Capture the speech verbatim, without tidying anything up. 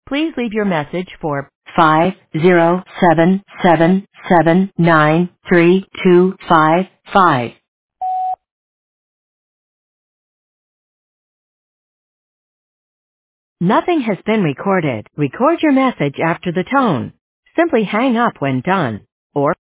Please leave your message for five zero seven seven seven nine three two five five. Nothing has been recorded. Record your message after the tone. Simply hang up when done, or